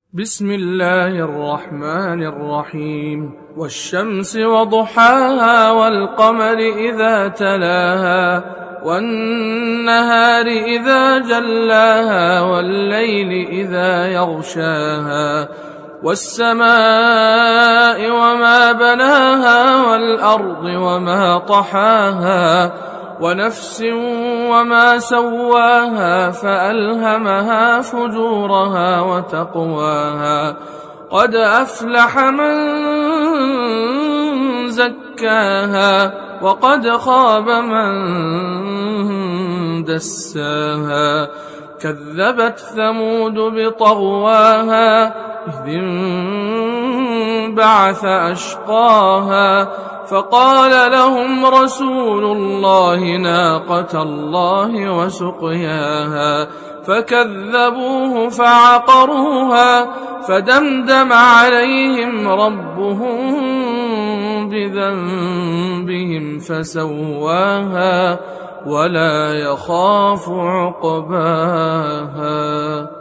بسم الله الرحمن الرحيم والشمس وضحاها والقمر إذا تلاها والنهار إذا جلاها والليل إذا يغشاها والسماء وما بناها والأرض وما طحاها ونفس وما سواها فألهمها فجورها وتقواها قد أفلح من زكاها وقد خاب من دساها كذبت ثمود بطغواها إذ انبعث أشقاها فقال لهم رسول الله ناقة الله وسقياها فكذبوه فعقروها فدمدم عليهم ربهم بذنبهم فسواها ولا يخاف عقباها.